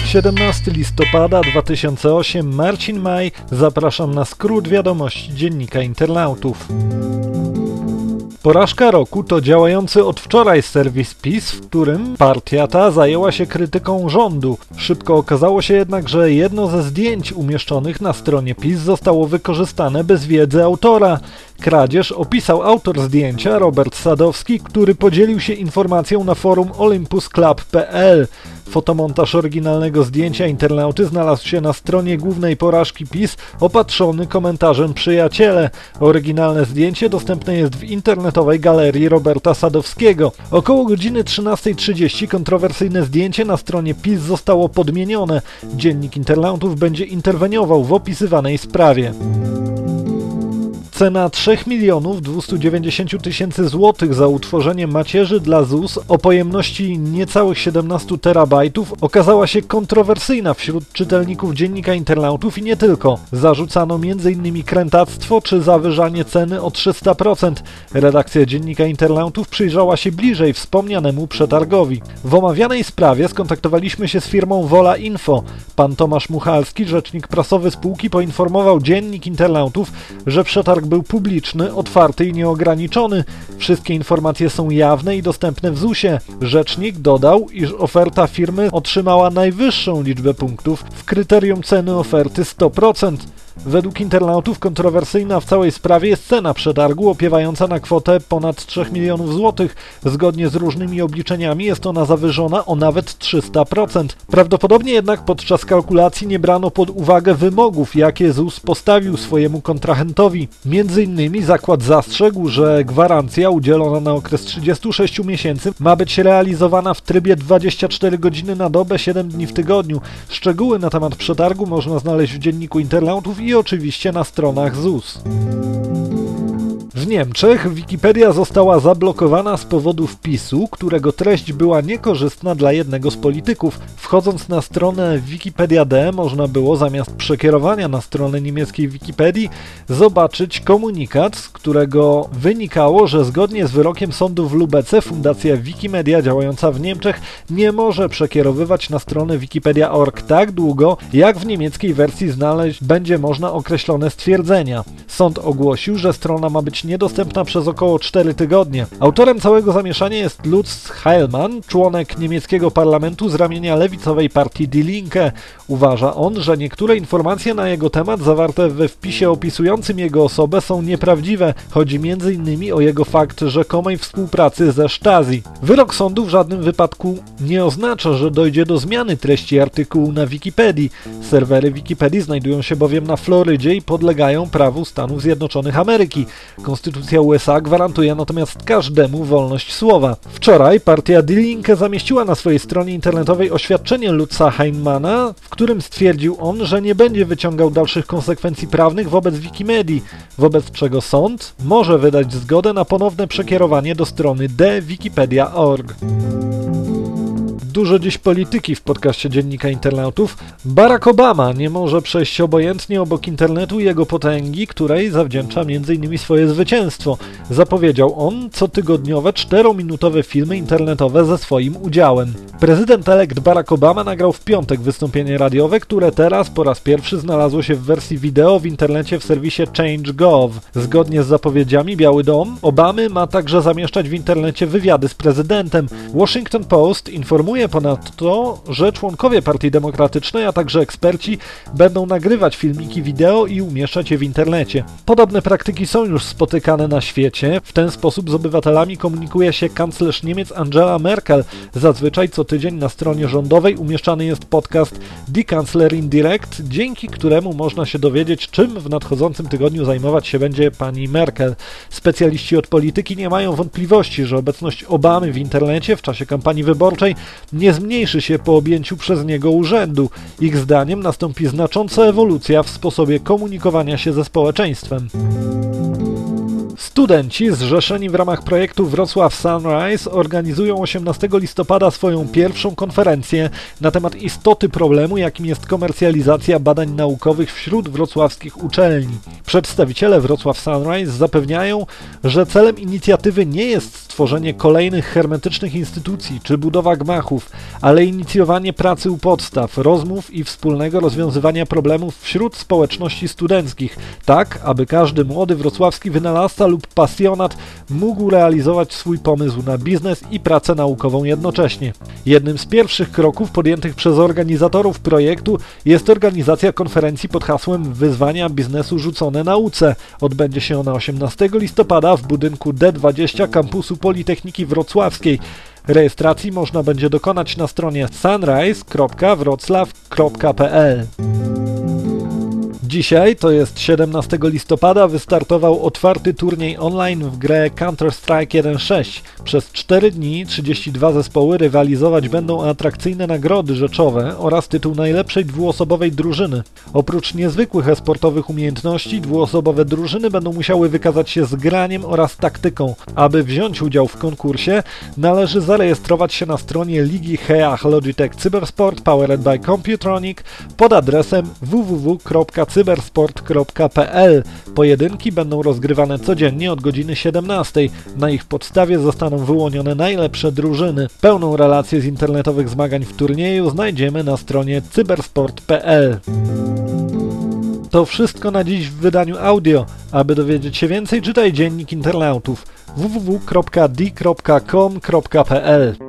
17 listopada 2008, Marcin Maj, zapraszam na skrót wiadomości Dziennika Internautów. Porażka roku to działający od wczoraj serwis PiS, w którym partia ta zajęła się krytyką rządu. Szybko okazało się jednak, że jedno ze zdjęć umieszczonych na stronie PiS zostało wykorzystane bez wiedzy autora. Kradzież opisał autor zdjęcia, Robert Sadowski, który podzielił się informacją na forum olympusclub.pl. Fotomontaż oryginalnego zdjęcia internauty znalazł się na stronie głównej porażki PiS, opatrzony komentarzem przyjaciele. Oryginalne zdjęcie dostępne jest w internetowej galerii Roberta Sadowskiego. Około godziny 13:30 kontrowersyjne zdjęcie na stronie PiS zostało podmienione. Dziennik Internautów będzie interweniował w opisywanej sprawie. Cena 3 290 000 złotych za utworzenie macierzy dla ZUS o pojemności niecałych 17 terabajtów okazała się kontrowersyjna wśród czytelników Dziennika Internautów i nie tylko. Zarzucano m.in. krętactwo czy zawyżanie ceny o 300%. Redakcja Dziennika Internautów przyjrzała się bliżej wspomnianemu przetargowi. W omawianej sprawie skontaktowaliśmy się z firmą Wola Info. Pan Tomasz Muchalski, rzecznik prasowy spółki, poinformował Dziennik Internautów, że przetarg był publiczny, otwarty i nieograniczony. Wszystkie informacje są jawne i dostępne w ZUS-ie. Rzecznik dodał, iż oferta firmy otrzymała najwyższą liczbę punktów w kryterium ceny oferty 100%. Według internautów kontrowersyjna w całej sprawie jest cena przetargu, opiewająca na kwotę ponad 3 milionów złotych. Zgodnie z różnymi obliczeniami jest ona zawyżona o nawet 300%. Prawdopodobnie jednak podczas kalkulacji nie brano pod uwagę wymogów, jakie ZUS postawił swojemu kontrahentowi. Między innymi zakład zastrzegł, że gwarancja udzielona na okres 36 miesięcy ma być realizowana w trybie 24 godziny na dobę, 7 dni w tygodniu. Szczegóły na temat przetargu można znaleźć w Dzienniku Internautów i oczywiście na stronach ZUS. W Niemczech Wikipedia została zablokowana z powodu wpisu, którego treść była niekorzystna dla jednego z polityków. Wchodząc na stronę Wikipedia.de można było zamiast przekierowania na stronę niemieckiej Wikipedii zobaczyć komunikat, z którego wynikało, że zgodnie z wyrokiem sądu w Lubece Fundacja Wikimedia działająca w Niemczech nie może przekierowywać na stronę wikipedia.org tak długo, jak w niemieckiej wersji znaleźć będzie można określone stwierdzenia. Sąd ogłosił, że strona ma być niedostępna przez około 4 tygodnie. Autorem całego zamieszania jest Lutz Heilmann, członek niemieckiego parlamentu z ramienia lewicowej partii Die Linke. Uważa on, że niektóre informacje na jego temat zawarte we wpisie opisującym jego osobę są nieprawdziwe. Chodzi m.in. o jego fakt rzekomej współpracy ze Stasi. Wyrok sądu w żadnym wypadku nie oznacza, że dojdzie do zmiany treści artykułu na Wikipedii. Serwery Wikipedii znajdują się bowiem na Florydzie i podlegają prawu Stanów Zjednoczonych Ameryki. Konstytucja USA gwarantuje natomiast każdemu wolność słowa. Wczoraj partia Die Linke zamieściła na swojej stronie internetowej oświadczenie Lutza Heilmanna, w którym stwierdził on, że nie będzie wyciągał dalszych konsekwencji prawnych wobec Wikimedii, wobec czego sąd może wydać zgodę na ponowne przekierowanie do strony wikipedia.org. Dużo dziś polityki w podcaście Dziennika Internautów. Barack Obama nie może przejść obojętnie obok internetu i jego potęgi, której zawdzięcza m.in. swoje zwycięstwo. Zapowiedział on cotygodniowe 4-minutowe filmy internetowe ze swoim udziałem. Prezydent-elekt Barack Obama nagrał w piątek wystąpienie radiowe, które teraz po raz pierwszy znalazło się w wersji wideo w internecie w serwisie Change.gov. Zgodnie z zapowiedziami Biały Dom Obamy ma także zamieszczać w internecie wywiady z prezydentem. Washington Post informuje ponadto, że członkowie Partii Demokratycznej, a także eksperci będą nagrywać filmiki wideo i umieszczać je w internecie. Podobne praktyki są już spotykane na świecie. W ten sposób z obywatelami komunikuje się kanclerz Niemiec Angela Merkel. Zazwyczaj co tydzień na stronie rządowej umieszczany jest podcast Die Kanzlerin Direct, dzięki któremu można się dowiedzieć, czym w nadchodzącym tygodniu zajmować się będzie pani Merkel. Specjaliści od polityki nie mają wątpliwości, że obecność Obamy w internecie w czasie kampanii wyborczej nie zmniejszy się po objęciu przez niego urzędu. Ich zdaniem nastąpi znacząca ewolucja w sposobie komunikowania się ze społeczeństwem. Studenci zrzeszeni w ramach projektu Wrocław Sunrise organizują 18 listopada swoją pierwszą konferencję na temat istoty problemu, jakim jest komercjalizacja badań naukowych wśród wrocławskich uczelni. Przedstawiciele Wrocław Sunrise zapewniają, że celem inicjatywy nie jest stworzenie kolejnych hermetycznych instytucji czy budowa gmachów, ale inicjowanie pracy u podstaw, rozmów i wspólnego rozwiązywania problemów wśród społeczności studenckich, tak aby każdy młody wrocławski wynalazca lub pasjonat mógł realizować swój pomysł na biznes i pracę naukową jednocześnie. Jednym z pierwszych kroków podjętych przez organizatorów projektu jest organizacja konferencji pod hasłem Wyzwania biznesu rzucone nauce. Odbędzie się ona 18 listopada w budynku D20 kampusu Politechniki Wrocławskiej. Rejestracji można będzie dokonać na stronie sunrise.wroclaw.pl. Dzisiaj, to jest 17 listopada, wystartował otwarty turniej online w grę Counter-Strike 1.6. Przez 4 dni 32 zespoły rywalizować będą atrakcyjne nagrody rzeczowe oraz tytuł najlepszej dwuosobowej drużyny. Oprócz niezwykłych e-sportowych umiejętności, dwuosobowe drużyny będą musiały wykazać się zgraniem oraz taktyką. Aby wziąć udział w konkursie, należy zarejestrować się na stronie Ligi Heach Logitech Cybersport Powered by Computronic pod adresem www.cybersport.pl. Pojedynki będą rozgrywane codziennie od godziny 17. Na ich podstawie zostaną wyłonione najlepsze drużyny. Pełną relację z internetowych zmagań w turnieju znajdziemy na stronie cybersport.pl. To wszystko na dziś w wydaniu audio. Aby dowiedzieć się więcej, czytaj Dziennik Internautów www.d.com.pl.